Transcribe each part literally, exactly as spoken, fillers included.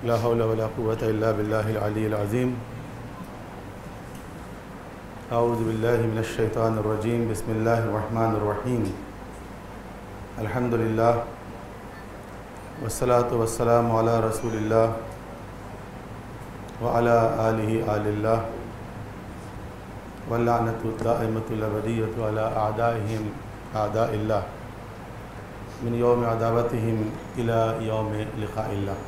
ला हौला वला कुव्वता इल्ला बिल्लाहिल अलिय्यिल अज़ीम। अऊज़ु बिल्लाहि मिनश शैतानिर रजीम। बिस्मिल्लाहिर रहमानिर रहीम। अल्हम्दुलिल्लाह वस्सलातु वस्सलामु अला रसूलिल्लाह व अला आलिहि आलिल्लाह वल्लअनतु दाइमतुल अबदिय्यतु अला अअदाइहिम अअदाइल्लाह मिन यौम अदावतिहिम इला यौम लिक़ाइल्लाह।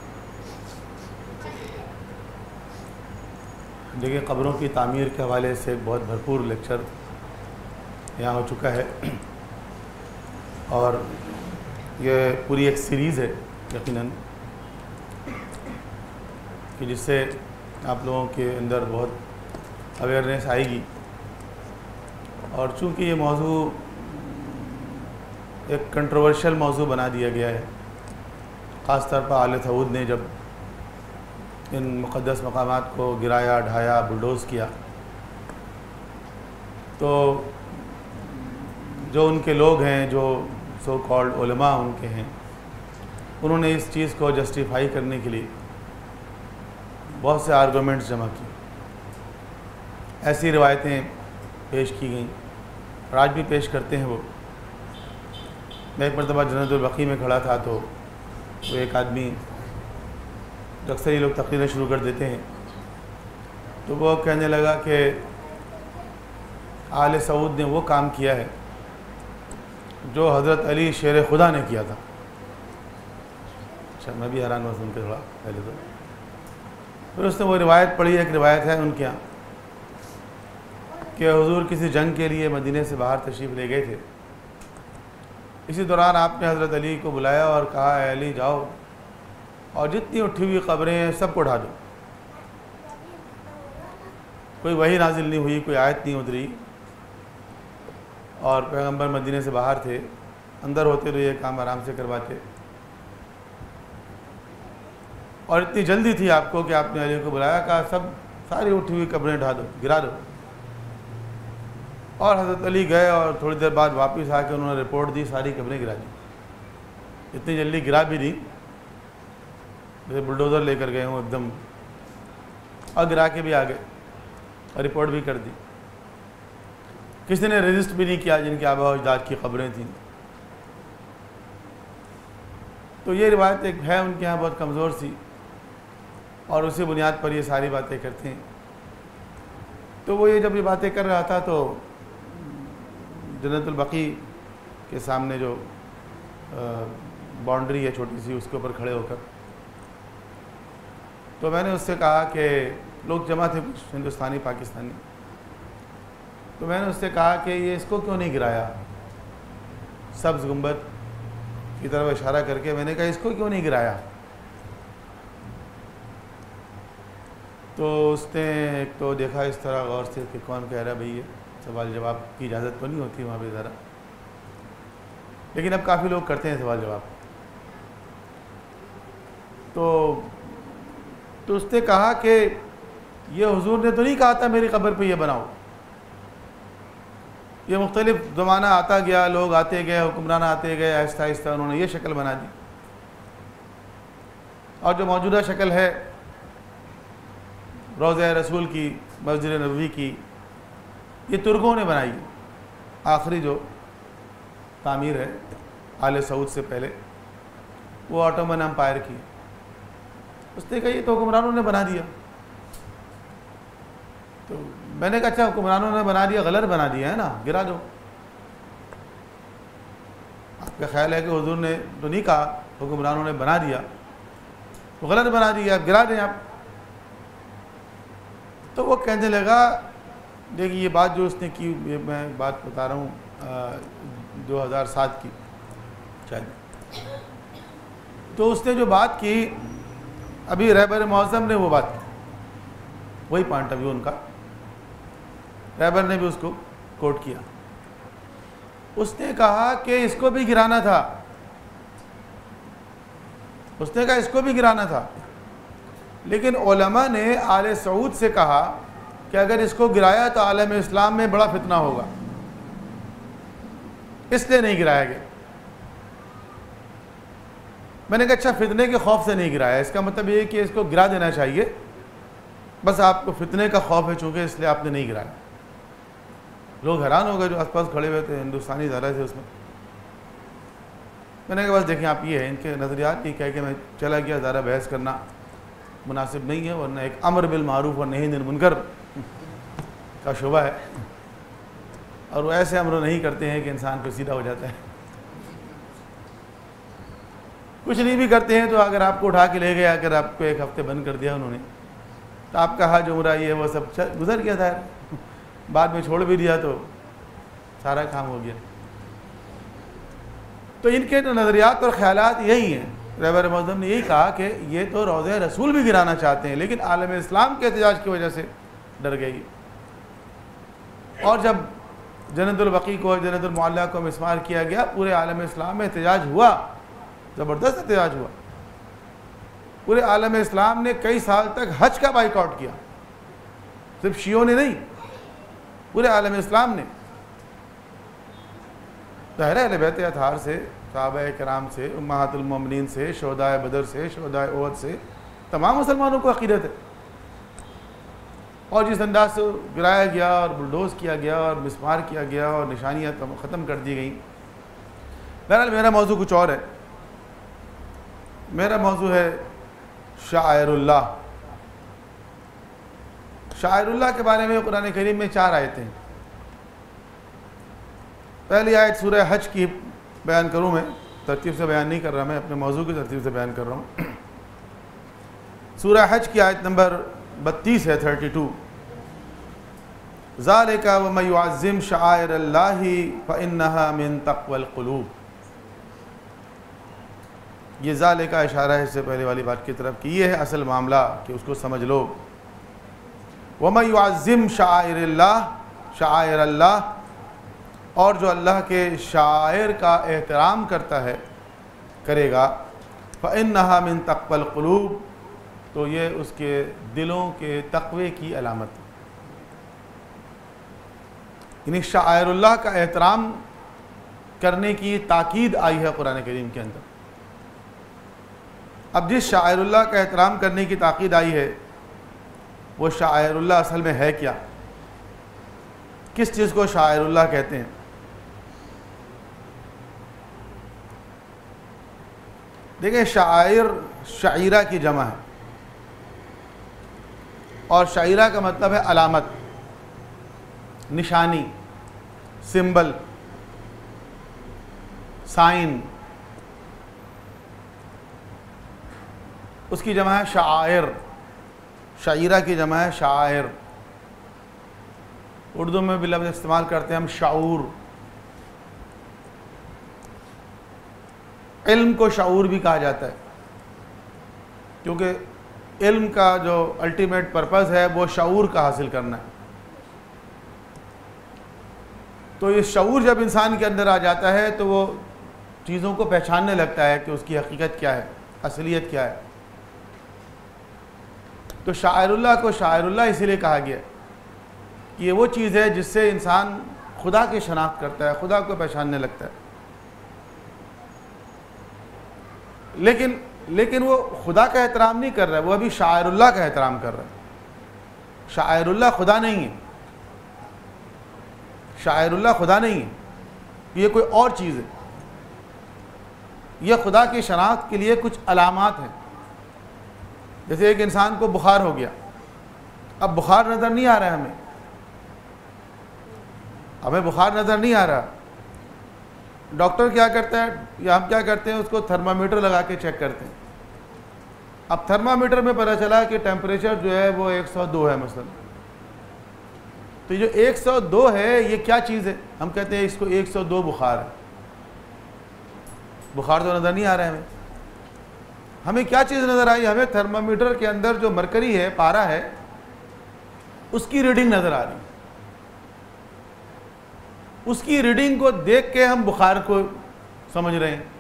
देखिए, क़ब्रों की तामीर के हवाले से बहुत भरपूर लेक्चर यहाँ हो चुका है और ये पूरी एक सीरीज़ है यकीनन कि जिससे आप लोगों के अंदर बहुत अवेयरनेस आएगी। और चूँकि ये मौजू एक कंट्रोवर्शियल मौजू बना दिया गया है, ख़ास तौर पर आले सऊद ने जब इन मुक़द्दस मकामात को गिराया, ढाया, बुलडोज़ किया, तो जो उनके लोग हैं, जो सो कॉल्ड उलमा उनके हैं, उन्होंने इस चीज़ को जस्टिफाई करने के लिए बहुत से आर्गूमेंट्स जमा किए, ऐसी रिवायतें पेश की गईं और आज भी पेश करते हैं वो। मैं एक मरतबा जन्नतुल बक़ी में खड़ा था तो वो एक आदमी, अक्सर ये लोग तकरीरें शुरू कर देते हैं, तो वो कहने लगा कि आले सऊद ने वो काम किया है जो हज़रत अली शेर खुदा ने किया था। अच्छा, मैं भी हैरान हुआ सुन के थोड़ा पहले तो। फिर उसने वो रिवायत पढ़ी, एक रिवायत है उनके यहाँ कि हुजूर किसी जंग के लिए मदीने से बाहर तशरीफ़ ले गए थे। इसी दौरान आपने हज़रत अली को बुलाया और कहा, ऐ अली जाओ और जितनी उठी हुई क़ब्रें हैं सबको उठा दो। कोई वही नाजिल नहीं हुई, कोई आयत नहीं उतरी और पैगंबर मदीने से बाहर थे, अंदर होते तो ये काम आराम से करवाते। और इतनी जल्दी थी आपको कि आपने अली को बुलाया, कहा सब सारी उठी हुई क़ब्रें उठा दो, गिरा दो। और हज़रत अली गए और थोड़ी देर बाद वापस आके उन्होंने रिपोर्ट दी, सारी क़ब्रें गिरा दी। इतनी जल्दी गिरा भी दी जैसे बुलडोज़र लेकर गए हूँ एकदम, और गिरा के भी आ गए और रिपोर्ट भी कर दी। किसी ने रजिस्ट भी नहीं किया जिनके आबा अजदाद की क़ब्रें थीं। तो ये रिवायत एक है उनके यहाँ बहुत कमज़ोर सी, और उसी बुनियाद पर ये सारी बातें करते हैं। तो वो ये जब ये बातें कर रहा था तो जन्नतुल बक़ी के सामने जो बाउंड्री है छोटी सी, उसके ऊपर खड़े होकर तो मैंने उससे कहा कि लोग जमा थे कुछ हिंदुस्तानी पाकिस्तानी, तो मैंने उससे कहा कि ये इसको क्यों नहीं गिराया, सब्ज़ गुंबद की तरफ इशारा करके मैंने कहा इसको क्यों नहीं गिराया। तो उसने एक तो देखा इस तरह गौर से कि कौन कह रहा है भाई, ये सवाल जवाब की इजाज़त तो नहीं होती वहाँ पे ज़रा, लेकिन अब काफ़ी लोग करते हैं सवाल जवाब। तो तो उसने कहा कि ये हुजूर ने तो नहीं कहा था मेरी क़ब्र पे ये बनाओ। ये मुख्तलिफ़ ज़माना आता गया, लोग आते गए, हुक्मरान आते गए, आहिस्ता आहिस्ता उन्होंने ये शक्ल बना दी। और जो मौजूदा शक्ल है रोज़ा रसूल की, मस्जिद नबवी की, ये तुर्कों ने बनाई। आखिरी जो तामीर है आले सऊद से पहले, वो ऑटोमन एम्पायर की। उसने कहा ये तो हुक्मरानों ने बना दिया। तो मैंने कहा अच्छा, हुक्मरानों ने बना दिया, गलत बना दिया है ना, गिरा दो। आपका ख्याल है कि हुजूर ने तो नहीं कहा, हुक्मरानों ने बना दिया, तो गलत बना दिया, आप गिरा दें आप। तो वो कहने लगा, देखिए ये बात जो उसने की, ये मैं बात बता रहा हूँ दो हज़ार सात की शायद। तो उसने जो बात की, अभी रहबर मौज़म ने वो बात की, वही पॉइंट अभी उनका, रहबर ने भी उसको कोट किया। उसने कहा कि इसको भी गिराना था, उसने कहा इसको भी गिराना था, लेकिन उलमा ने आले सऊद से कहा कि अगर इसको गिराया तो आलम इस्लाम में बड़ा फितना होगा, इसलिए नहीं गिराया गया। मैंने कहा अच्छा फितने के खौफ से नहीं गिराया, इसका मतलब ये है कि इसको गिरा देना चाहिए, बस आपको फितने का खौफ है चूँकि इसलिए आपने नहीं गिराया। लोग हैरान हो गए जो आसपास खड़े हुए थे, हिंदुस्तानी ज़रा थे उसमें। मैंने कहा बस देखें आप, ये है इनके नज़रियात, ये कह के मैं चला गया। ज़रा बहस करना मुनासिब नहीं है, वरना एक अमर बिल मारूफ और नही अनिल मुनकर का शुबा है, और वो ऐसे अमर नहीं करते हैं कि इंसान पर सीधा हो जाता है। कुछ नहीं भी करते हैं तो अगर आपको उठा के ले गए, अगर आपको एक हफ्ते बंद कर दिया उन्होंने, तो आपका हज उम्रा ये वो सब गुजर गया था, बाद में छोड़ भी दिया तो सारा काम हो गया। तो इनके तो नज़रियात और ख़यालात यही हैं। रहबर मौज़म ने यही कहा कि ये तो रोज़े रसूल भी गिराना चाहते हैं, लेकिन आलम इस्लाम के एहतजाज की वजह से डर गई। और जब जन्नतुल बकी को, जन्नतुल मुअल्ला को मिस्मार किया गया, पूरे आलम इस्लाम में एहतजाज हुआ, ज़बरदस्त एहतजाज हुआ। पूरे आलम इस्लाम ने कई साल तक हज का बाइकआउट किया, सिर्फ शियों ने नहीं, पूरे आलम इस्लाम ने। ज़ाहिर है अहले बैत अतहार से, सहाबाए किराम से, उम्महातुल मोमिनीन से, शोहदाए बदर से, शोहदाए ओहद से तमाम मुसलमानों को अक़ीदत है। और जिस अंदाज से गिराया गया और बुलडोज़ किया गया और मिसमार किया गया और निशानियाँ ख़त्म कर दी गई। बहरहाल मेरा मौजू कुछ और है। मेरा मौजू है शाइरुल्लाह। शाइरुल्लाह के बारे में कुरान करीम में चार आयतें हैं। पहली आयत सूरह हज की बयान करूँ, मैं तरतीब से बयान नहीं कर रहा, मैं अपने मौजू की तरतीब से बयान कर रहा हूँ। सूरह हज की आयत नंबर बत्तीस है, थर्टी टू। ज़ालिका व मन युअज़्ज़िम शआइरल्लाहि फ़इन्नहा मिन तक़वल क़ुलूब। ये ज़ाले का इशारा है इससे पहले वाली बात की तरफ कि ये है असल मामला, कि उसको समझ लो। वमन युअज़्ज़िम शआइरल्लाह, शआइरल्लाह, और जो अल्लाह के शायर का एहतराम करता है, करेगा, फ़इन्नहा मिन तक़वल क़ुलूब, तो ये उसके दिलों के तक़वे की अलामत है। यानी शाइरुल्लाह का एहतराम करने की ताकीद आई है कुरान करीम के अंदर। अब जिस शाइरुल्लाह का एहतराम करने की ताकीद आई है, वो शाइरुल्लाह असल में है क्या? किस चीज़ को शाइरुल्लाह कहते हैं? देखिए, शायर शायरा की जमा है, और शायरा का मतलब है अलामत, निशानी, सिंबल, साइन। उसकी जमा है शायर, शायरा की जमा है शायर। उर्दू में भी लफ्ज़ इस्तेमाल करते हैं हम शाऊर। इल्म को शाऊर भी कहा जाता है, क्योंकि इल्म का जो अल्टीमेट पर्पज़ है वो शाऊर का हासिल करना है। तो ये शाऊर जब इंसान के अंदर आ जाता है तो वो चीज़ों को पहचानने लगता है कि उसकी हकीकत क्या है, असलियत क्या है। तो शाइरुल्लाह को शाइरुल्लाह इसीलिए कहा गया कि ये वो चीज़ है जिससे इंसान खुदा की शनाख्त करता है, खुदा को पहचानने लगता है। लेकिन लेकिन वो खुदा का एहतराम नहीं कर रहा है, वो अभी शाइरुल्लाह का एहतराम कर रहा है। शाइरुल्लाह खुदा नहीं है, शाइरुल्लाह खुदा नहीं है, ये कोई और चीज़ है। यह खुदा की शनाख्त के लिए कुछ अलामात हैं। जैसे एक इंसान को बुखार हो गया, अब बुखार नज़र नहीं आ रहा है हमें, हमें बुखार नज़र नहीं आ रहा। डॉक्टर क्या करता है, या हम क्या करते हैं, उसको थर्मामीटर लगा के चेक करते हैं। अब थर्मामीटर में पता चला कि टेम्परेचर जो है वो एक सौ दो है मसलन। तो जो एक सौ दो है ये क्या चीज़ है? हम कहते हैं इसको एक सौ दो बुखार है। बुखार तो नज़र नहीं आ रहा है हमें। हमें क्या चीज़ नज़र आई? हमें थर्मामीटर के अंदर जो मरकरी है, पारा है, उसकी रीडिंग नज़र आ रही है। उसकी रीडिंग को देख के हम बुखार को समझ रहे हैं।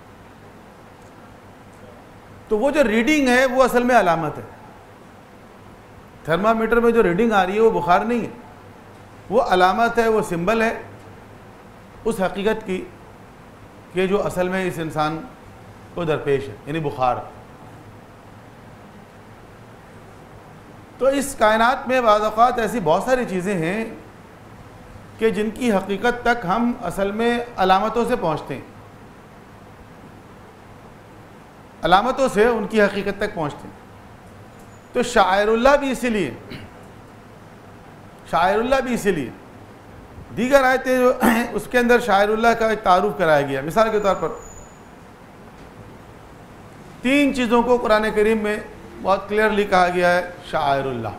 तो वो जो रीडिंग है वो असल में अलामत है। थर्मामीटर में जो रीडिंग आ रही है वो बुखार नहीं है, वो अलामत है, वो सिंबल है उस हकीकत की कि जो असल में इस इंसान को दरपेश है, यानी बुखार। तो इस कायनात में बाज़ औक़ात ऐसी बहुत सारी चीज़ें हैं कि जिनकी हकीकत तक हम असल में अलामतों से पहुँचते हैं, अलामतों से उनकी हकीकत तक पहुँचते हैं। तो शायरुल्लाह भी इसीलिए शायरुल्लाह भी इसीलिए दीगर आयतें जो उसके अंदर शायरुल्लाह का एक तारुफ कराया गया। मिसाल के तौर पर तीन चीज़ों को कुरान करीम में बहुत क्लियरली कहा गया है शायरुल्लाह।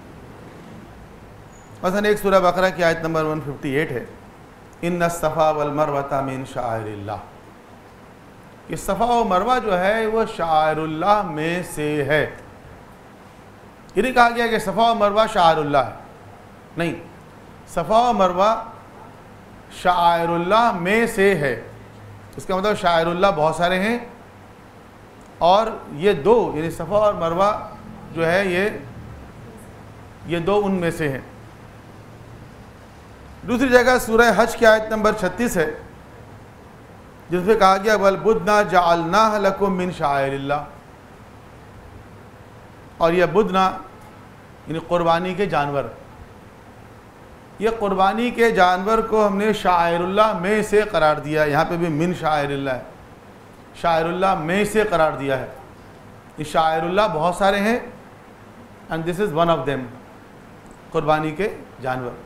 मसलन एक सूरह बकरा की आयत नंबर एक सौ अट्ठावन है, इन्ना सफ़ा वल मरवता मिन शायरिल्लाह। कि सफ़ा व मरवा जो है वो शायरुल्लाह में से है। ये नहीं कहा गया कि सफ़ा व मरवा शायरुल्लाह है, नहीं, सफ़ा व मरवा शायरुल्लाह में से है। इसका मतलब शायरुल्लाह बहुत सारे हैं और ये दो यानी सफ़ा और मरवा जो है ये ये दो उनमें से हैं। दूसरी जगह सूरह हज की आयत नंबर छत्तीस है, जिसमें कहा गया वल बुदना जअलनाह लकुम मिन शायरिल्लाह। और यह बुदना यानी क़ुरबानी के जानवर, यह क़ुरबानी के जानवर को हमने शायरुल्लाह में से करार दिया। यहाँ पे भी मिन शायरिल्लाह है, शायरुल्लाह में से करार दिया है। ये शायरुल्लाह बहुत सारे हैं and this is one of them, क़ुरबानी के जानवर।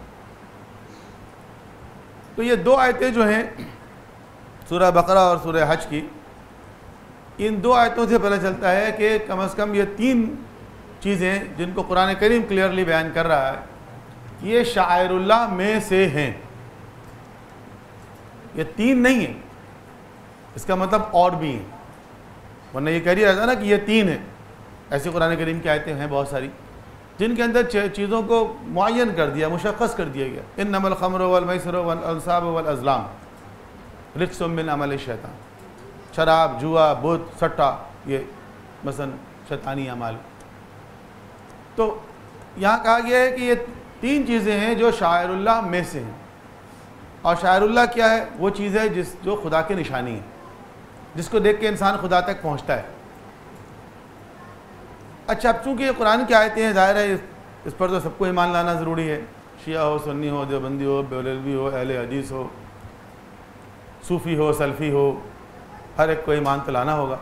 तो ये दो आयतें जो हैं सूरह बकरा और सूरह हज की, इन दो आयतों से पता चलता है कि कम अज़ कम ये तीन चीज़ें जिनको कुरान करीम क्लियरली बयान कर रहा है ये शायरुल्लाह में से हैं। ये तीन नहीं है, इसका मतलब और भी हैं, वरना ये कह रही रहता ना कि ये तीन है। ऐसी कुरान करीम की आयतें हैं बहुत सारी जिनके अंदर चीज़ों को मुअय्यन कर दिया, मुशख़्ख़स कर दिया गया। इन्नमल ख़म्रु वल मैसिरु वल अंसाब वल अज़लाम रिज्सुम मिन अमल शैतान। शराब, जुआ, बुत, सट्टा, ये मसलन शैतानी अमाल। तो यहाँ कहा गया है कि ये तीन चीज़ें हैं जो शायरुल्लाह में से हैं। और शायरुल्लाह क्या है? वो चीज़ है जिस जो खुदा की निशानी है, जिसको देख के इंसान खुदा तक पहुँचता है। अच्छा, अब चूँकि ये कुरान की आयतें हैं, ज़ाहिर है इस पर तो सबको ईमान लाना ज़रूरी है। शिया हो, सुन्नी हो, देवबंदी हो, बेलवी हो, अहले हदीस हो, सूफ़ी हो, सल्फ़ी हो, हर एक को ईमान तो लाना होगा।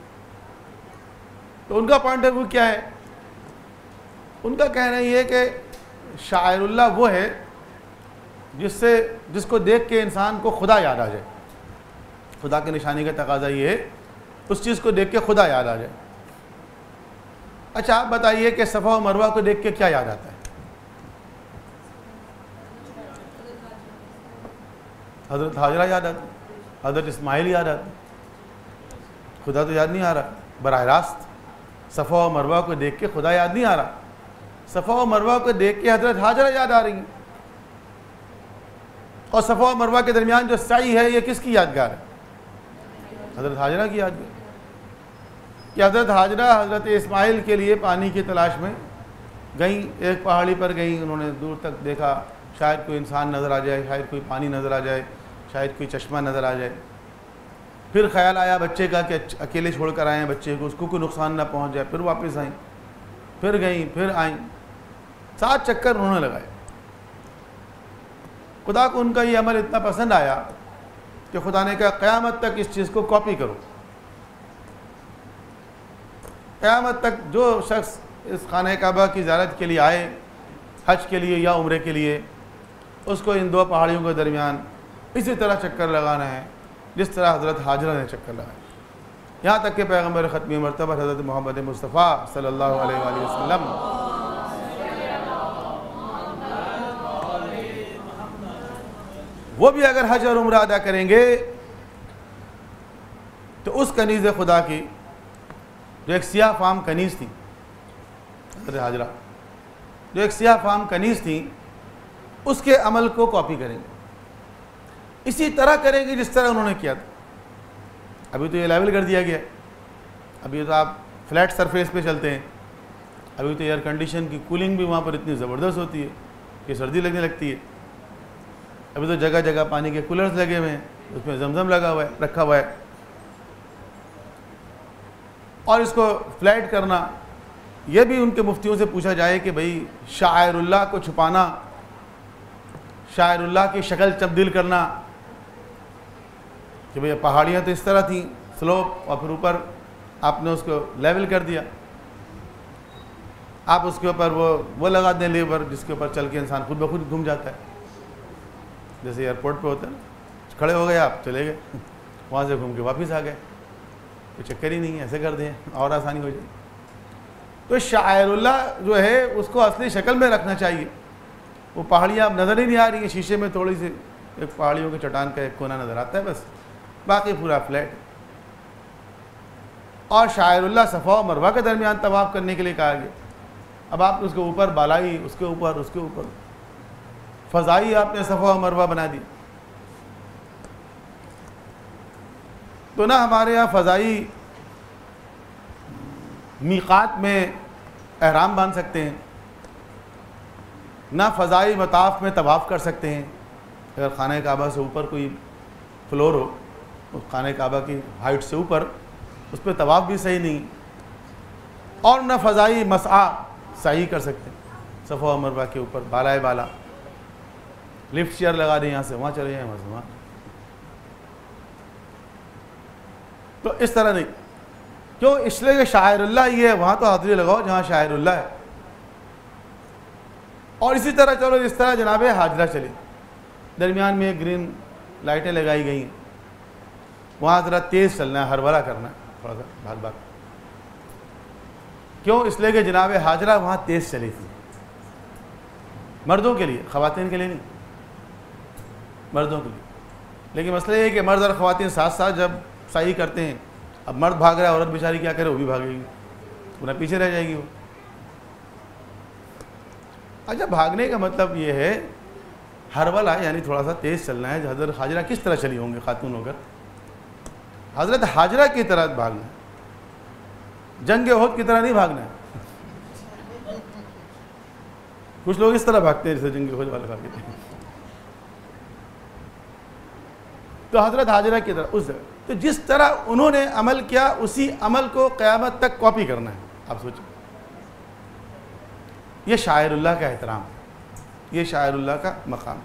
तो उनका पॉइंट ऑफ व्यू क्या है? उनका कहना ये है कि शायरुल्लाह वो है जिससे जिसको देख के इंसान को खुदा याद आ जाए। खुदा की निशानी का तकाज़ा ये है उस चीज़ को देख के खुदा याद आ जाए। अच्छा, आप बताइए कि सफ़ा और मरवा को देख के क्या याद आता है? हज़रत हाजरा याद आती, हज़रत इस्माइल याद आती, खुदा तो याद नहीं आ रहा बराह रास्त। सफ़ा और मरवा को देख के खुदा याद नहीं आ रहा, सफ़ा और मरवा को देख के हज़रत हाजरा याद आ रही है। और सफ़ा और मरवा के दरमियान जो सई है ये किसकी यादगार है? हज़रत हाजरा की यादगार। कि हज़रत हाजरा हज़रत इस्माइल के लिए पानी की तलाश में गई, एक पहाड़ी पर गई, उन्होंने दूर तक देखा शायद कोई इंसान नज़र आ जाए, शायद कोई पानी नज़र आ जाए, शायद कोई चश्मा नज़र आ जाए। फिर ख्याल आया बच्चे का कि अकेले छोड़ कर आए हैं बच्चे को, उसको कोई नुकसान ना पहुंच जाए। फिर वापस आई, फिर गई, फिर आई, सात चक्कर उन्होंने लगाए। खुदा को उनका ये अमल इतना पसंद आया कि खुदा ने कहा क़यामत तक इस चीज़ को कॉपी करो। क़यामत तक जो शख्स इस खाने काबा की ज़ियारत के लिए आए, हज के लिए या उम्रे के लिए, उसको इन दो पहाड़ियों के दरमियान इसी तरह चक्कर लगाना है जिस तरह हज़रत हाजरा ने चक्कर लगाया। यहाँ तक कि पैगम्बर ख़त्मी मरतबा हज़रत मोहम्मद मुस्तफ़ा सल्लल्लाहु अलैहि वसल्लम वो भी अगर हज और उम्रा अदा करेंगे तो उस कनीज़ खुदा की जो एक सियाह फाम कनीज़ थी, हज़रत हाजरा जो एक सियाह फाम कनीज़ थी, उसके अमल को कॉपी करेंगे, इसी तरह करेंगे जिस तरह उन्होंने किया था। अभी तो ये लेवल कर दिया गया, अभी तो आप फ्लैट सरफेस पे चलते हैं। अभी तो एयर कंडीशन की कूलिंग भी वहाँ पर इतनी ज़बरदस्त होती है कि सर्दी लगने लगती है। अभी तो जगह जगह पानी के कूलर्स लगे हुए हैं, उसमें जमजम लगा हुआ है, रखा हुआ है। और इसको फ्लैट करना, ये भी उनके मुफ्तियों से पूछा जाए कि भाई शायरुल्लाह को छुपाना, शायरुल्लाह की शक्ल तब्दील करना, कि भाई पहाड़ियाँ तो इस तरह थी स्लोप, और फिर ऊपर आपने उसको लेवल कर दिया, आप उसके ऊपर वो वो लगा दें लेबर जिसके ऊपर चल के इंसान खुद ब खुद घूम जाता है, जैसे एयरपोर्ट पे होता है ना, खड़े हो गए आप चले गए, वहाँ से घूम के वापस आ गए, कोई चक्कर ही नहीं है, ऐसे कर दें और आसानी हो जाएगी। तो शायरुल्लाह जो है उसको असली शक्ल में रखना चाहिए। वो पहाड़ियाँ अब नज़र ही नहीं आ रही हैं, शीशे में थोड़ी सी एक पहाड़ियों के चट्टान का एक कोना नज़र आता है बस, बाकी पूरा फ्लैट। और शायरुल्लाह सफ़ा और मरवा के दरमियान तवाफ़ करने के लिए कहा गया। अब आप उसके ऊपर बालाई, उसके ऊपर उसके ऊपर फ़ज़ाई आपने सफ़ा और मरवा बना दी। तो ना हमारे यहाँ फ़ज़ाई मीक़ात में एहराम बांध सकते हैं, ना फ़ज़ाई मताफ़ में तवाफ़ कर सकते हैं। अगर खाने काबा से ऊपर कोई फ्लोर हो, उस खाने काबा की हाइट से ऊपर, उस पर तवाफ़ भी सही नहीं, और ना फ़ज़ाई मसआ सही कर सकते हैं सफ़ा और मरवा के ऊपर बालाए बाला, लिफ्ट चेयर लगा दें, यहाँ से वहाँ चले जाएँ, वहाँ से वहाँ। तो इस तरह नहीं, क्यों? इसलिए कि शायरुल्लाह ये है, वहाँ तो हाज़िरी लगाओ जहाँ शायरुल्लाह है। और इसी तरह चलो इस तरह जनाब हाजरा चले, दरमियान में ग्रीन लाइटें लगाई गई हैं, वहाँ ज़रा तेज़ चलना है, हरवला करना है, थोड़ा सा भाग भाग। क्यों? इसलिए कि जनाब हाजरा वहाँ तेज़ चली थी, मर्दों के लिए, ख़वातीन के लिए नहीं, मर्दों के लिए। लेकिन मसला ये है कि मर्द और ख़वातीन साथ साथ जब सही करते हैं, अब मर्द भाग रहा है, औरत बेचारी क्या करे, वो भी भागेगी, पुनः पीछे रह जाएगी वो। अच्छा, भागने का मतलब ये है हरवला, यानी थोड़ा सा तेज़ चलना है। हज़रत हाजरा किस तरह चली होंगी खातून होकर? हज़रत हाजरा की तरह भागना है, जंग ओहद की तरह नहीं भागना है। कुछ लोग इस तरह भागते हैं जैसे जंग ओहद वाले भागते हैं। तो हज़रत हाजरा की तरह उस जगह, तो जिस तरह उन्होंने अमल किया उसी अमल को क़यामत तक कॉपी करना है। आप सोचो, ये शायरुल्लाह का एहतराम, ये शायरुल्लाह का मकाम।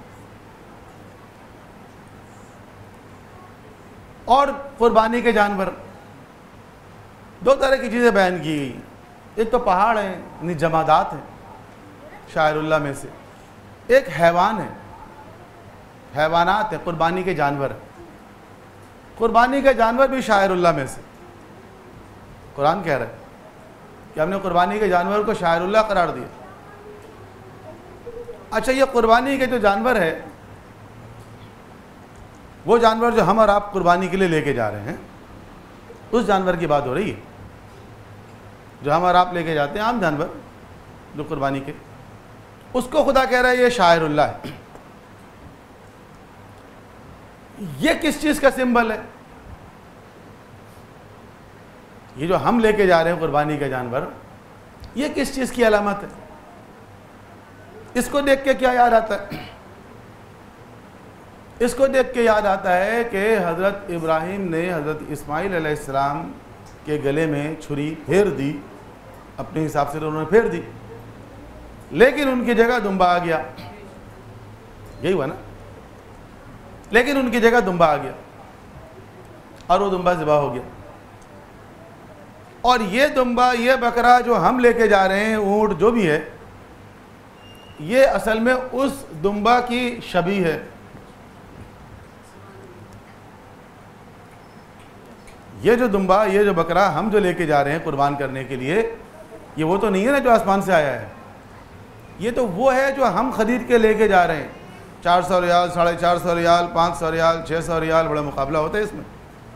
और कुर्बानी के जानवर, दो तरह की चीज़ें बयान की गई। एक तो पहाड़ हैं, यानी जमादात हैं शायरुल्लाह में से, एक हैवान है, हैवानात है, कुर्बानी के जानवर। कुर्बानी के जानवर भी शायरुल्लाह में से, कुरान कह रहा है कि हमने कुर्बानी के जानवर को शायरुल्लाह करार दिया। अच्छा, ये कुर्बानी के जो जानवर है, वो जानवर जो हम और आप कुर्बानी के लिए लेके जा रहे हैं, उस जानवर की बात हो रही है जो हम और आप लेके जाते हैं, आम जानवर जो कुर्बानी के, उसको खुदा कह रहा है ये शायरुल्लाह है। ये किस चीज़ का सिंबल है? ये जो हम लेके जा रहे हैं कुर्बानी का जानवर, ये किस चीज़ की अलामत है? इसको देख के क्या याद आता है? इसको देख के याद आता है कि हज़रत इब्राहीम ने हज़रत इस्माइल अलैहिस्सलाम के गले में छुरी फेर दी, अपने हिसाब से उन्होंने फेर दी, लेकिन उनकी जगह दुम्बा आ गया। यही हुआ ना? लेकिन उनकी जगह दुम्बा आ गया और वो दुम्बा ज़िबा हो गया। और ये दुम्बा, ये बकरा जो हम लेके जा रहे हैं, ऊँट जो भी है, ये असल में उस दुम्बा की शबी है। ये जो दुम्बा, ये जो बकरा हम जो लेके जा रहे हैं कुर्बान करने के लिए, ये वो तो नहीं है ना जो आसमान से आया है, ये तो वो है जो हम ख़रीद के लेके जा रहे हैं। चार सौ रियाल, साढ़े चार सौ रियाल, पाँच सौ रियाल, छः सौ रियाल, बड़ा मुकाबला होता है इसमें।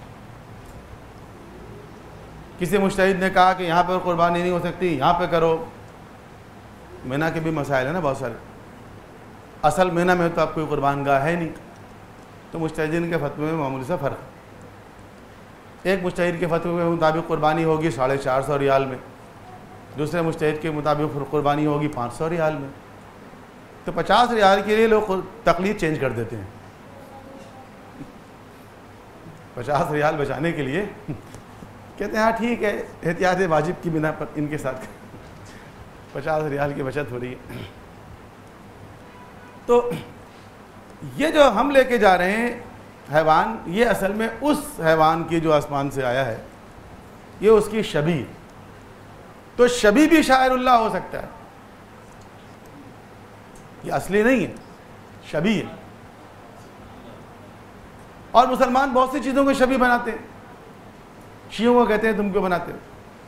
किसी मुज्तहिद ने कहा कि यहाँ पर कुर्बानी नहीं हो सकती, यहाँ पे करो। मीना के भी मसाइल है ना बहुत सारे, असल मीना में तो आप कोई कुर्बानगाह है नहीं, तो मुज्तहिदीन के फतवे में मामूली सा फ़र्क है। एक मुज्तहिद के फतवे के मुताबिक कुर्बानी होगी साढ़े चार सौ रियाल में, दूसरे मुज्तहिद के मुताबिक कुर्बानी होगी पाँच सौ रियाल में। तो पचास रियाल के लिए लोग तकलीद चेंज कर देते हैं, पचास रियाल बचाने के लिए कहते हैं हाँ ठीक है, एहतियात वाजिब की बिना पर इनके साथ पचास रियाल की बचत हो रही है। तो ये जो हम लेके जा रहे हैं हैवान, ये असल में उस हैवान की जो आसमान से आया है, ये उसकी शबी। तो शबी भी शायरुल्लाह हो सकता है, ये असली नहीं है, शबी है। और मुसलमान बहुत सी चीज़ों को शबी बनाते हैं। शियों को कहते हैं तुम क्यों बनाते हो?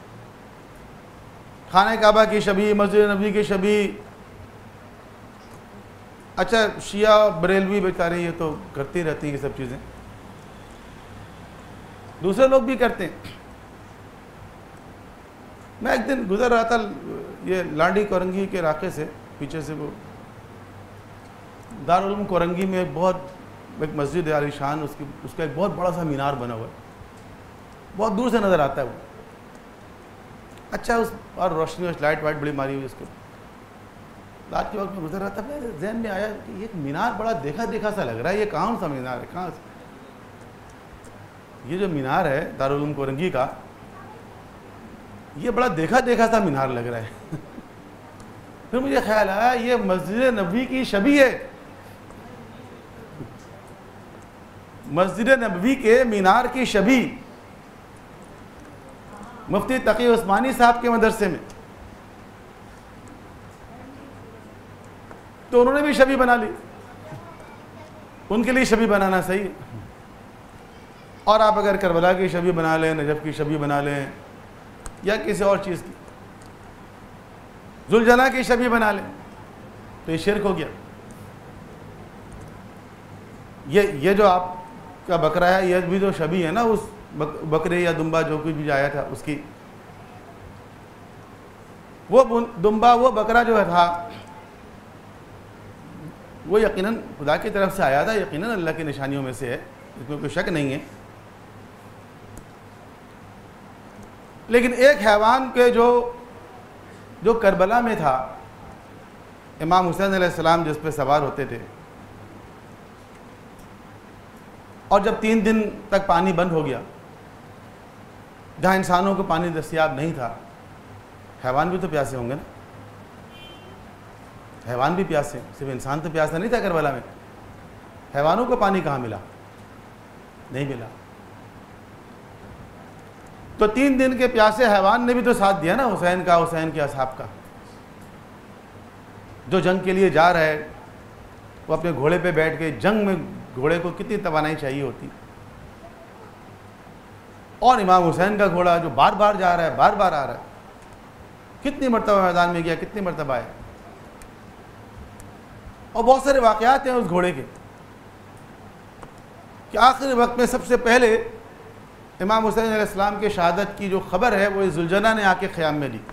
खाने काबा की शबी, मस्जिद नबी की शबी। अच्छा, शिया बरेलवी बेचारे ये तो करते रहते हैं ये सब चीज़ें, दूसरे लोग भी करते हैं। मैं एक दिन गुजर रहा था ये लांडी कोरंगी के इलाके से, पीछे से वो दारुल उलूम कोरंगी में एक बहुत एक मस्जिद है आलीशान, उसकी उसका एक बहुत बड़ा सा मीनार बना हुआ है, बहुत दूर से नज़र आता है वो। अच्छा, उस और रोशनी और लाइट वाइट बड़ी मारी हुई उसको। रात के वक्त में गुजर रहा था, मेरे जहन में आया कि ये मीनार बड़ा देखा देखा सा लग रहा है, ये कौन सा मीनार है, कहाँ से? ये जो मीनार है दारुल उलूम कोरंगी का, ये बड़ा देखा देखा सा मीनार लग रहा है। फिर मुझे ख्याल आया ये मस्जिद नबवी की शबी है, मस्जिद नबवी के मीनार की शबी मुफ्ती तकी उस्मानी साहब के मदरसे में। तो उन्होंने भी शबी बना ली, उनके लिए शबी बनाना सही है। और आप अगर करबला की शबी बना लें, नजफ की शबी बना लें, या किसी और चीज़ की, जुलजना की शबी बना लें, तो ये शिरक हो गया। ये ये जो आपका बकरा है, ये भी जो शबी है ना उस बक, बकरे या दुम्बा जो कुछ भी आया था उसकी, वो दुम्बा वो बकरा जो था वो यकीनन खुदा की तरफ से आया था, यकीनन अल्लाह की निशानियों में से है, इसमें कोई शक नहीं है। लेकिन एक हैवान के जो जो करबला में था, इमाम हुसैन अलैहिस्सलाम जिस पे सवार होते थे, और जब तीन दिन तक पानी बंद हो गया, जहाँ इंसानों को पानी दस्तयाब नहीं था, हैवान भी तो प्यासे होंगे ना, हैवान भी प्यासे, सिर्फ इंसान तो प्यासा नहीं था करबला में। हैवानों को पानी कहाँ मिला? नहीं मिला। तो तीन दिन के प्यासे हैवान ने भी तो साथ दिया ना हुसैन का, हुसैन के असहाब का। जो जंग के लिए जा रहा है वो अपने घोड़े पे बैठ के, जंग में घोड़े को कितनी तवानाई चाहिए होती, और इमाम हुसैन का घोड़ा जो बार बार जा रहा है, बार बार आ रहा है, कितनी मरतबा मैदान में गया, कितनी मरतबा आया। और बहुत सारे वाक़यात हैं उस घोड़े के कि आखिरी वक्त में सबसे पहले इमाम हुसैन अलैहिस्सलाम के शहादत की जो खबर है वो जुलजना ने आके ख़याम में दी।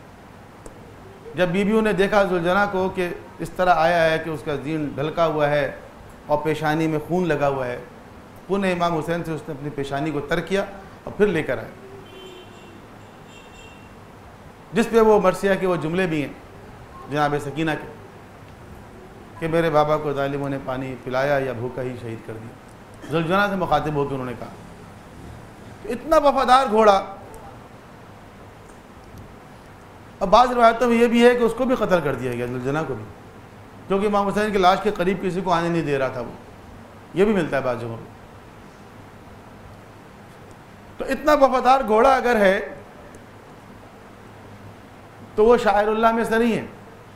जब बीबियों ने देखा जुलजना को कि इस तरह आया है कि उसका जीन ढलका हुआ है और पेशानी में खून लगा हुआ है, पुनः इमाम हुसैन से उसने अपनी पेशानी को तर किया और फिर लेकर आया, जिस पे वो मरसिया के वो जुमले भी हैं जनाब सकीना के कि मेरे बाबा को जालिमों ने पानी पिलाया या भूखा ही शहीद कर दिया। जुलजना से मुखातिब होकर उन्होंने कहा, इतना वफादार घोड़ा। अब बाज़ रिवायतों में यह भी है कि उसको भी कत्ल कर दिया गया, जुलजना को भी, क्योंकि इमाम हुसैन की लाश के करीब किसी को आने नहीं दे रहा था वो, ये भी मिलता है बाज़ जगहों में। तो इतना वफादार घोड़ा अगर है तो वो शायरुल्लाह में से नहीं है।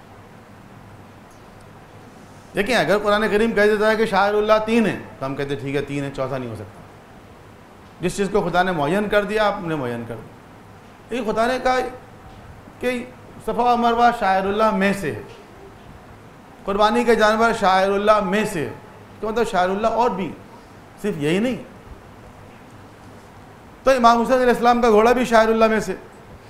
देखिए, अगर कुरान करीम कह देता है कि शायरुल्लाह तीन है तो हम कहते ठीक है, तीन है, चौथा नहीं हो सकता। जिस चीज़ को खुदा ने मुअय्यन कर दिया, आपने मुअय्यन कर दिया। ये खुदा ने कहा कि सफ़ा मरवा शायरुल्लाह में से है, कुर्बानी के जानवर शायरुल्लाह में से है, तो मतलब शायरुल्लाह और भी, सिर्फ यही नहीं। तो इमाम हुसैन अलैहिस्सलाम का घोड़ा भी शायरुल्लाह में से।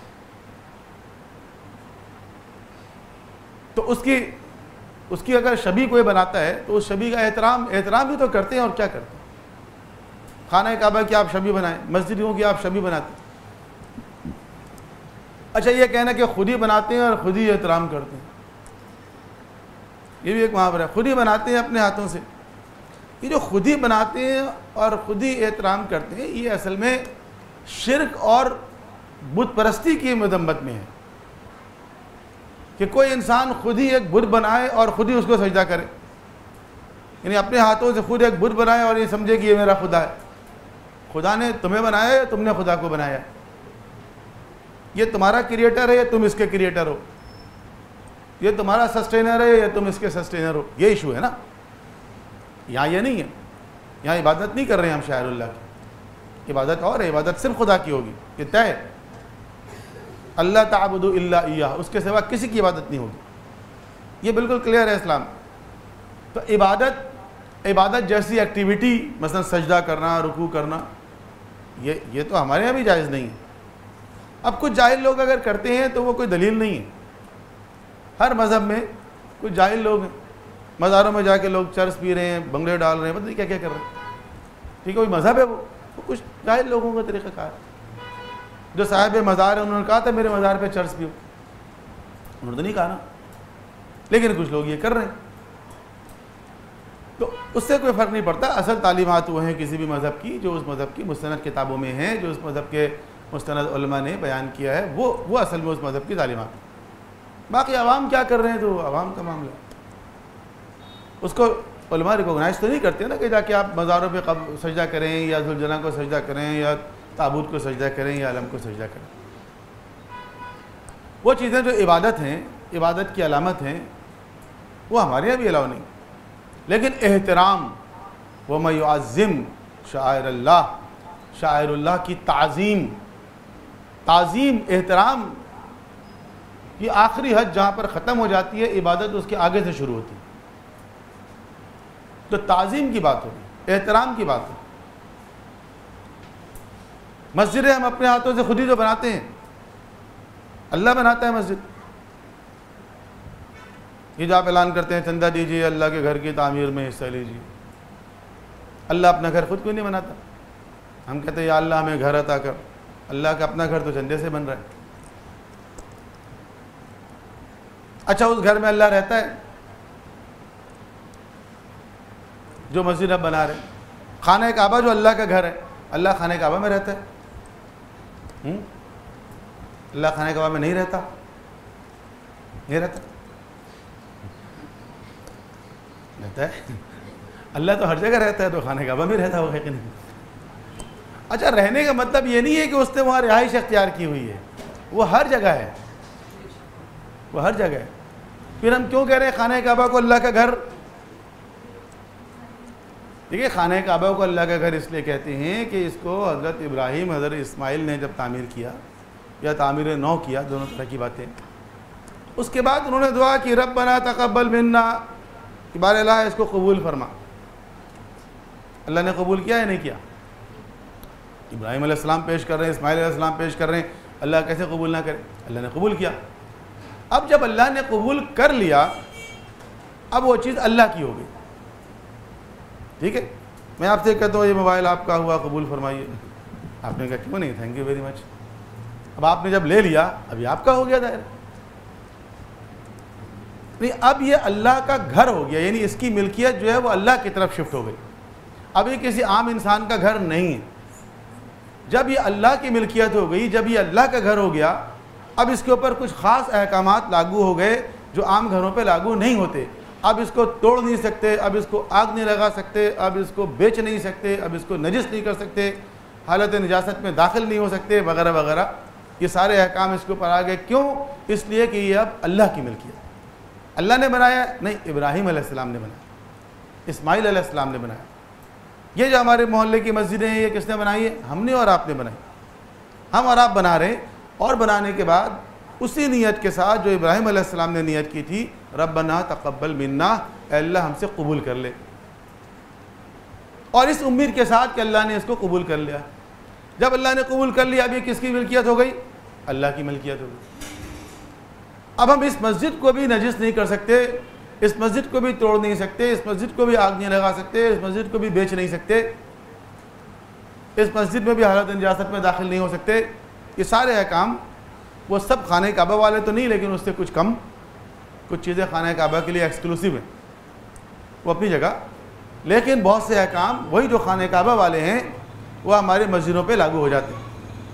तो उसकी उसकी अगर शबी कोई बनाता है तो उस शबी का एहतराम एहतराम भी तो करते हैं। और क्या करते हैं? खाना काबा की आप शबी बनाएं, मस्जिदों की आप शबी बनाते हैं। अच्छा, ये कहना कि खुद ही बनाते हैं और खुद ही एहतराम करते हैं, ये भी एक मुहावरा है, खुद ही बनाते हैं अपने हाथों से। ये जो खुद ही बनाते हैं और खुद ही एहतराम करते हैं, ये असल में शिर्क और बुत परस्ती की मजम्मत में है कि कोई इंसान खुद ही एक बुत बनाए और ख़ुद ही उसको सजदा करे, यानी अपने हाथों से खुद एक बुत बनाए और ये समझे कि ये मेरा खुदा है। खुदा ने तुम्हें बनाया या तुमने खुदा को बनाया? ये तुम्हारा क्रिएटर है या तुम इसके क्रिएटर हो? ये तुम्हारा सस्टेनर है या तुम इसके सस्टेनर हो? ये इशू है ना। यहाँ ये नहीं है, यहाँ इबादत नहीं कर रहे हैं हम शायरुल्लाह की, इबादत और है, इबादत सिर्फ खुदा की होगी, ये तय है। अल्लाह ताबुदु इल्ला इय्याह, उसके सिवा किसी की इबादत नहीं होगी, ये बिल्कुल क्लियर है इस्लाम। तो इबादत इबादत जैसी एक्टिविटी, मसलन सजदा करना, रुकू करना, ये ये तो हमारे यहाँ भी जायज़ नहीं है। अब कुछ जाहिल लोग अगर करते हैं तो वो कोई दलील नहीं है। हर मज़हब में कुछ जाहिल लोग हैं, मज़ारों में जाके लोग चर्च पी रहे हैं, बंगले डाल रहे हैं, पता नहीं क्या क्या कर रहे हैं। ठीक है, कोई मज़हब है वो, वो कुछ जाहिल लोगों का तरीक़ाकार। जो साहिब मज़ार है उन्होंने कहा था मेरे मज़ार पे चर्च पियो, उन्होंने तो नहीं कहा ना, लेकिन कुछ लोग ये कर रहे हैं। तो उससे कोई फ़र्क नहीं पड़ता। असल तालीमात वो हैं किसी भी मज़हब की जो उस मज़हब की मुस्तनद किताबों में हैं, जो उस मज़हब के मुस्तनद उलमा ने बयान किया है, वो वो असल में उस मज़हब की तालीमात है। बाकी आवाम क्या कर रहे हैं तो आवाम का मामला है, उसको उलमा रिकॉग्नाइज तो नहीं करते ना कि जाके आप मज़ारों पे कब सजदा करें या जुलजना को सजदा करें या ताबूत को सजदा करें या अलम को सजदा करें। वो चीज़ें जो इबादत हैं, इबादत की अलामत हैं, वो हमारे यहाँ भी अलाउ नहीं। लेकिन एहतराम व मैं युअज़्ज़िम शाइरल्लाह, शाइरुल्लाह की ताज़ीम, ताज़ीम एहतराम की आखिरी हद जहाँ पर ख़त्म हो जाती है, इबादत उसके आगे से शुरू होती है। तो ताज़ीम की बात होगी, एहतराम की बात होगी। मस्जिदें हम अपने हाथों से खुद ही तो बनाते हैं, अल्लाह बनाता है मस्जिद। ये जो आप ऐलान करते हैं चंदा दीजिए अल्लाह के घर की तामीर में हिस्सा लीजिए, अल्लाह अपना घर खुद क्यों नहीं बनाता? हम कहते हैं या अल्लाह हमें घर अता कर, अल्लाह का अपना घर तो चंदे से बन रहा है। अच्छा, उस घर में अल्लाह रहता है जो मस्जिद अब बना रहे। खाना काबा जो अल्लाह का घर है, अल्लाह खाने काबा में रहता है? हुँ? अल्लाह खाने काबा में नहीं रहता, नहीं रहता रहता है। अल्लाह तो हर जगह रहता है, तो खाने काबा में रहता होगा कि नहीं? अच्छा, रहने का मतलब ये नहीं है कि उसने वहाँ रिहाइश अख्तियार की हुई है, वो हर जगह है, वो हर जगह है। फिर हम क्यों कह रहे हैं खाने काबा को अल्लाह का घर? देखिए, खाने काबा को अल्लाह का घर इसलिए कहते हैं कि इसको हज़रत इब्राहीम, हज़रत इस्माइल ने जब तामीर किया या तामीर नौ किया, दोनों तरह की बातें, उसके बाद उन्होंने दुआ की रब्बना तक़ब्बल मिन्ना, कि बार अल्लाह इसको कबूल फरमा। अल्लाह ने कबूल किया या नहीं किया? इब्राहीम अलैहिस्सलाम पेश कर रहे हैं, इस्माइल अलैहिस्सलाम पेश कर रहे हैं, अल्लाह कैसे कबूल ना करे? अल्लाह ने कबूल किया। अब जब अल्लाह ने कबूल कर लिया, अब वो चीज़ अल्लाह की हो गई। ठीक है, मैं आपसे कहता हूँ ये मोबाइल आपका हुआ, कबूल फरमाइए। आपने कहा क्यों नहीं, थैंक यू वेरी मच। अब आपने जब ले लिया, अभी आपका हो गया दायरा। नहीं, अब ये अल्लाह का घर हो गया, यानी इसकी मिल्कियत जो है वो अल्लाह की तरफ शिफ्ट हो गई। अब ये किसी आम इंसान का घर नहीं है। जब ये अल्लाह की मिल्कियत हो गई, जब ये अल्लाह का घर हो गया, अब इसके ऊपर कुछ ख़ास अहकामात लागू हो गए जो आम घरों पे लागू नहीं होते। अब इसको तोड़ नहीं सकते, अब इसको आग नहीं लगा सकते, अब इसको बेच नहीं सकते, अब इसको नजिस नहीं कर सकते, हालत निजासत में दाखिल नहीं हो सकते, वगैरह वगैरह। ये सारे अहकाम इसके ऊपर आ गए। क्यों? इसलिए कि ये अब अल्लाह की मिल्कियत। अल्लाह ने बनाया नहीं, इब्राहीम अलैहिस्सलाम ने बनाया, इस्माइल अलैहिस्सलाम ने बनाया। ये जो हमारे मोहल्ले की मस्जिदें हैं, ये किसने बनाई है? हमने और आपने बनाई। हम और आप बना रहे हैं, और बनाने के बाद उसी नीयत के साथ जो इब्राहीम अलैहिस्सलाम ने नीयत की थी, रब्बना तक़ब्बल मिन्ना, अल्लाह हमसे कबूल कर ले, और इस उम्मीद के साथ कि अल्लाह ने इसको कबूल कर लिया। जब अल्लाह ने कबूल कर लिया, अब ये किसकी मिल्कियत हो गई? अल्लाह की मिल्कियत हो गई। अब हम इस मस्जिद को भी नजिस नहीं कर सकते, इस मस्जिद को भी तोड़ नहीं सकते, इस मस्जिद को भी आग नहीं लगा सकते, इस मस्जिद को भी बेच नहीं सकते, इस मस्जिद में भी हालत निजासत में दाखिल नहीं हो सकते। ये सारे अहकाम वो सब खाने काबा वाले तो नहीं, लेकिन उससे कुछ कम, कुछ चीज़ें खाने काबा के लिए एक्सक्लूसिव हैं, वो अपनी जगह। लेकिन बहुत से अहकाम वही जो खाने काबा वाले हैं वो हमारी मस्जिदों पे लागू हो जाते हैं।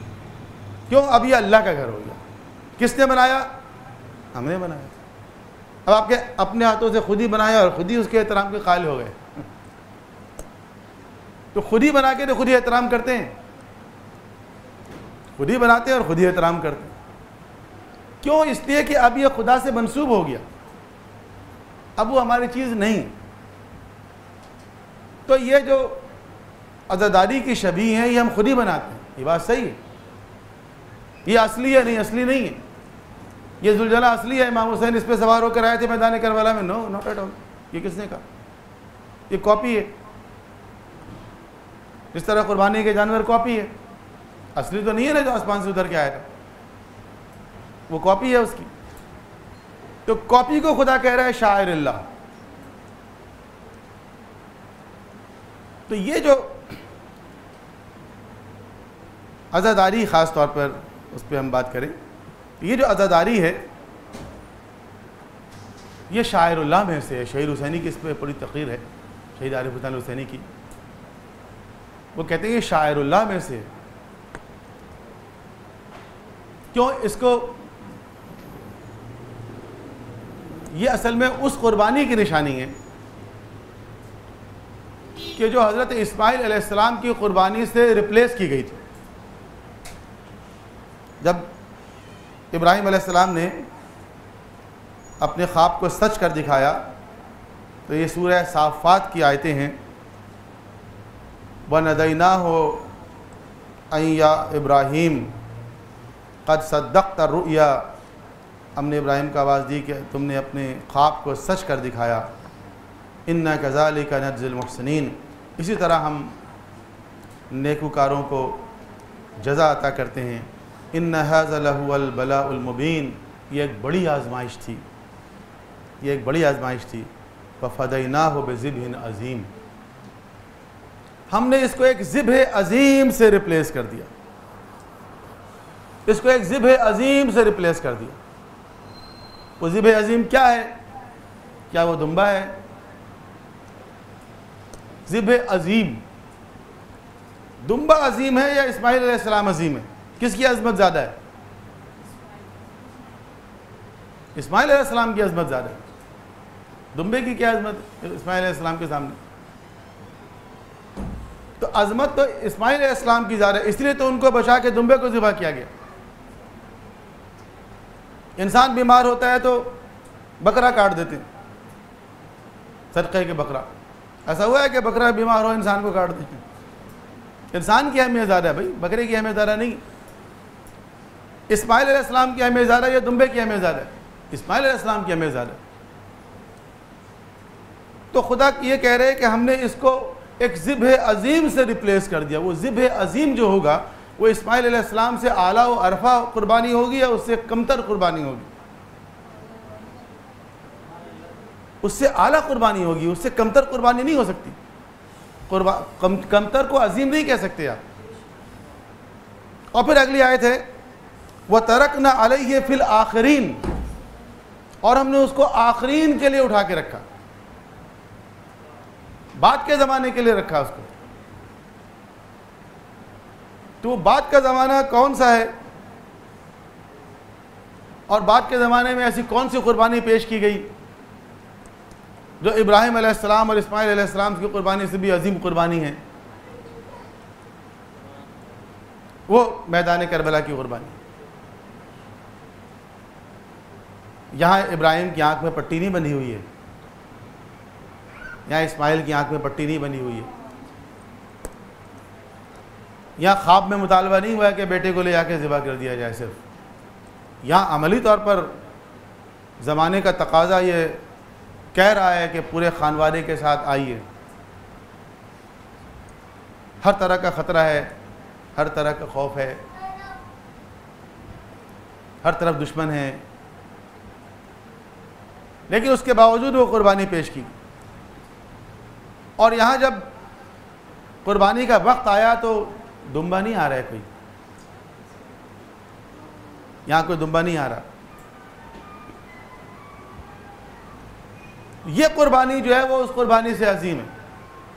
क्यों? अब ये अल्लाह का घर हो गया। किसने बनाया? हमने बनाया। अब आपके अपने हाथों से खुद ही बनाया और खुद ही उसके एहतराम के कायल हो गए। तो खुद ही बना के तो खुद ही एहतराम करते हैं, खुद ही बनाते हैं और खुद ही एहतराम करते हैं। क्यों? इसलिए कि अब ये खुदा से मंसूब हो गया, अब वो हमारी चीज़ नहीं। तो ये जो अज़ादारी की शबीह है ये हम खुद ही बनाते हैं। ये बात सही है, ये असली है नहीं, असली नहीं है। ये जुलझला असली है, इमाम हुसैन इस पे सवार होकर आए थे मैदान करबला में? No, not at all. ये किसने कहा? ये कॉपी है। इस तरह कुर्बानी के जानवर कॉपी है, असली तो नहीं है ना जो आसमान से उतर के आया था, वो कॉपी है उसकी। तो कॉपी को खुदा कह रहा है शायर अल्लाह। तो ये जो अज़ादारी ख़ास तौर पर उस पर हम बात करें, ये जो अज़ादारी है ये शायरुल्लाह में से है। शहीद हुसैनी की इस पर बड़ी तक़रीर है, शहीद आरिफ हुसैन हुसैनी की। वो कहते हैं ये शायरुल्लाह में से। क्यों? इसको ये असल में उस कुर्बानी की निशानी है कि जो हज़रत इस्माइल अलैहिस्सलाम की कुर्बानी से रिप्लेस की गई थी। जब इब्राहिम अलैहिस्सलाम ने अपने ख्वाब को सच कर दिखाया तो ये सूरह साफ़ात की आयतें हैं, वनदैनाहु अय्या इब्राहीम क़द सद्दक़्ता रुया। हमने इब्राहिम को आवाज़ दी कि तुमने अपने ख्वाब को सच कर दिखाया। इन्ना कज़ालिका नज्ज़िल मुहसिनीन, इसी तरह हम नेकूकारों को जज़ा अता करते हैं। इन्ना हाज़ा लहुवल बलाउल मुबीन, ये एक बड़ी आजमाइश थी, ये एक बड़ी आजमाइश थी। फ़फ़दैनाहु बिज़िब्हिन अज़ीम, हमने इसको एक ज़िब्ह अज़ीम से रिप्लेस कर दिया, इसको एक ज़िब्ह अज़ीम से रिप्लेस कर दिया। वो ज़िब्ह अज़ीम क्या है? क्या वो दुम्बा है? ज़िब्ह अज़ीम, दुम्बा अज़ीम है या इस्माइल अलैहिस्सलाम अज़ीम है? किसकी अज़मत ज़्यादा है? इस्माइल अलैहिस्सलाम की अज़मत ज़्यादा है। दुम्बे की क्या अज़मत इस्माइल अलैहिस्सलाम के सामने? तो अज़मत तो इस्माइल अलैहिस्सलाम की ज़्यादा है, इसलिए तो उनको बचा के दुम्बे को ज़िबा किया गया। इंसान बीमार होता है तो बकरा काट देते हैं, सदक़े के बकरा। ऐसा हुआ है कि बकरा बीमार हो इंसान को काट देते हैं? इंसान की अहमियत ज़्यादा है भाई, बकरे की अहमियत ज़्यादा नहीं। इस्माइल अलैहिस्सलाम की अहमियत ज़्यादा है या दुम्बे की अहमियत ज़्यादा है? इस्माइल अलैहिस्सलाम की अहमियत ज़्यादा है। तो खुदा ये कह रहे हैं कि हमने इसको एक ज़िब्ह अज़ीम से रिप्लेस कर दिया। वो ज़िब्ह अज़ीम जो होगा वो इस्माइल अलैहिस्सलाम से आला व अरफा कुर्बानी होगी या उससे कमतर कुर्बानी होगी? उससे आला कुर्बानी होगी, उससे कमतर कुर्बानी नहीं हो सकती। कुर्बा कम कमतर को अजीम नहीं कह सकते आप। और फिर अगली आयत है वह तरकना अलैहि फिल आखिरीन, और हमने उसको आखिरीन के लिए उठा के रखा, बाद के ज़माने के लिए रखा उसको। तो बाद का ज़माना कौन सा है और बाद के ज़माने में ऐसी कौन सी कुर्बानी पेश की गई जो इब्राहिम अलैहिस्सलाम और इस्माइल अलैहिस्सलाम की कुर्बानी से भी अजीम कुर्बानी है? वो मैदान करबला की कुर्बानी। यहाँ इब्राहिम की आंख में पट्टी नहीं बनी हुई है, यहाँ इस्माइल की आंख में पट्टी नहीं बनी हुई है, यहाँ ख्वाब में मुतालबा नहीं हुआ है कि बेटे को ले जाके ज़िबा कर दिया जाए। सिर्फ यहाँ अमली तौर पर ज़माने का तकाज़ा ये कह रहा है कि पूरे खानवादे के साथ आइए। हर तरह का ख़तरा है, हर तरह का खौफ है, हर तरफ दुश्मन है, लेकिन उसके बावजूद वो कुर्बानी पेश की। और यहाँ जब कुर्बानी का वक्त आया तो दुम्बा नहीं आ रहा है, कोई यहाँ कोई दुम्बा नहीं आ रहा। ये कुर्बानी जो है वो उस कुर्बानी से अजीम है।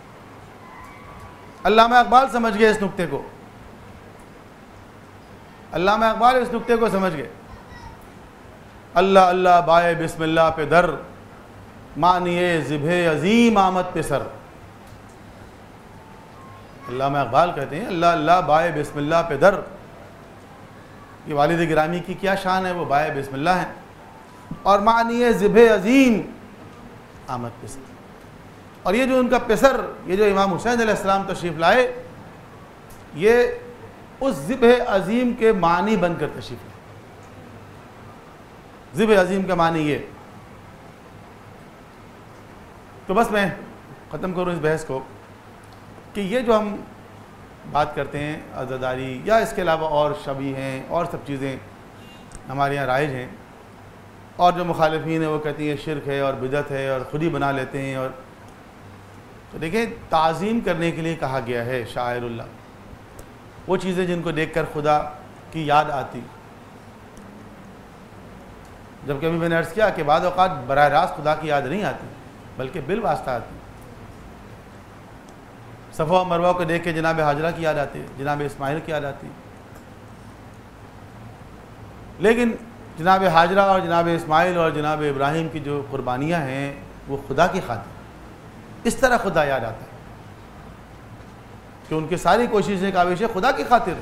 अल्लामा इकबाल समझ गए इस नुक्ते को। अल्लामा इकबाल इस नुक्ते को समझ गए। अल्लाह अल्लाह बाए बिस्मिल्लाह पे दर, मानिए ज़िभे अज़ीम आमद पे सर। अल्लामा इकबाल कहते हैं अल्लाह अल्लाह बाए बिस्मिल्लाह पे दर, ये वालिद गिरामी की क्या शान है, वो बाए बिस्मिल्लाह है, और मानिए ज़िभे अज़ीम आमद पे सर। और ये जो उनका पेसर, ये जो इमाम हुसैन अलैहिस्सलाम तशरीफ़ लाए, ये उस ज़िब्ह अज़ीम के मानी बनकर तशरीफ़ लाए। ज़िब्ह अज़ीम का मानी ये। तो बस मैं ख़त्म करूँ इस बहस को कि ये जो हम बात करते हैं अज़ादारी या इसके अलावा और शबी हैं और सब चीज़ें हमारे यहाँ राइज हैं, और जो मुखालिफीन है वो कहती हैं शिरक है और बिदअत है और ख़ुद ही बना लेते हैं। और तो देखिए, ताज़ीम करने के लिए कहा गया है शाइरुल्लाह, वो चीज़ें जिनको देखकर खुदा की याद आती। जब कभी मैंने अर्ज़ किया कि बाद औक़ात बराह रास्त खुदा की याद नहीं आती, बल्कि बिल वास्ता आती। सफ़ा और मरवा को देख के जनाब हाजरा की याद आती है, जनाब इस्माइल की याद आती है। लेकिन जनाब हाजरा और जनाब इस्माइल और जनाब इब्राहीम की जो कुर्बानियाँ हैं वो खुदा की खातिर, इस तरह खुदा याद आता है कि उनकी सारी कोशिशें काविशें खुदा की खातिर।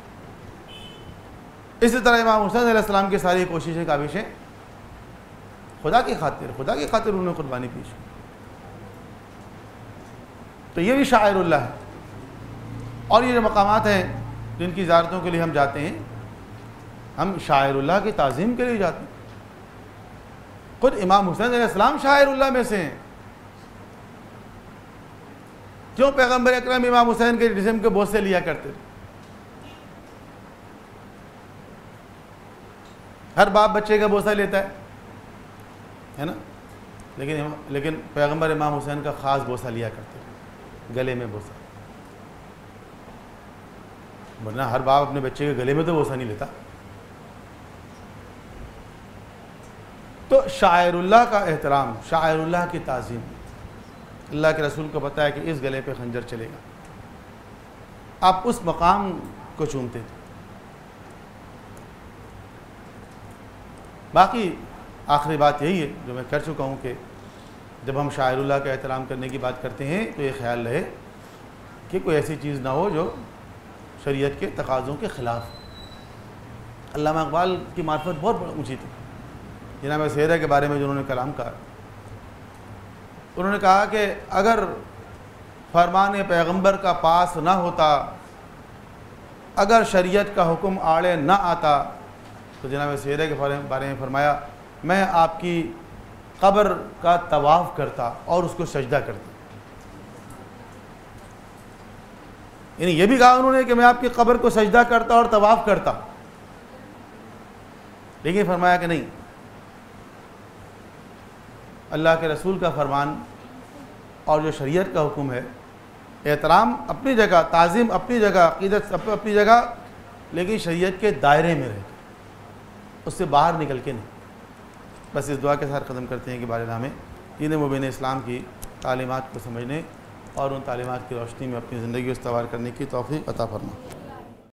इसी तरह इमाम हुसैन अलैहिस्सलाम की सारी कोशिशें काविशें खुदा की खातिर, खुदा की खातिर उन्होंने कुर्बानी पेश की। तो ये भी शाइरुल्लाह है। और ये जो मकामात हैं जिनकी ज़ियारतों के लिए हम जाते हैं, हम शाइरुल्लाह की ताज़ीम के लिए जाते हैं। खुद इमाम हुसैन अलैहिस्सलाम शाइरुल्लाह में से हैं। क्यों पैगम्बर अकरम इमाम हुसैन के जिस्म के बोझ से लिया करते थे? हर बाप बच्चे का बोसा लेता है, है ना, लेकिन लेकिन पैगम्बर इमाम हुसैन का ख़ास बोसा लिया करते थे, गले में बोसा। वरना हर बाप अपने बच्चे के गले में तो बोसा नहीं लेता। तो शाइरुल्लाह का एहतराम, शाइरुल्लाह की ताज़ीम, अल्लाह के रसूल को पता है कि इस गले पे खंजर चलेगा, आप उस मकाम को चूमते थे। बाकी आखिरी बात यही है जो मैं कर चुका हूँ कि जब हम शाइरुल्लाह का एहतराम करने की बात करते हैं तो ये ख्याल रहे कि कोई ऐसी चीज़ ना हो जो शरीयत के तकाज़ों के ख़िलाफ़। अल्लामा इकबाल की मार्फत बहुत ऊँची थी। जनाब सेहरा के बारे में जो उन्होंने कलाम कहा, उन्होंने कहा कि अगर फरमान पैगंबर का पास ना होता, अगर शरीयत का हुक्म आड़े ना आता, तो जनाब सेहरा के बारे में फरमाया मैं आपकी कब्र का तवाफ़ करता और उसको सजदा करता। यानी ये भी कहा उन्होंने कि मैं आपकी कब्र को सजदा करता और तवाफ़ करता, लेकिन फरमाया कि नहीं, अल्लाह के रसूल का फरमान और जो शरीयत का हुक्म है, एहतराम अपनी जगह, ताज़ीम अपनी जगह, अक़ीदत अपनी जगह, लेकिन शरीयत के दायरे में रहे, उससे बाहर निकल के नहीं। बस इस दुआ के साथ ख़त्म करते हैं कि बारे हमें दीन मुबीन इस्लाम की तालीमात को समझने और उन तालीमात की रोशनी में अपनी ज़िंदगी को इस्तवार करने की तौफ़ीक़ अता फरमा।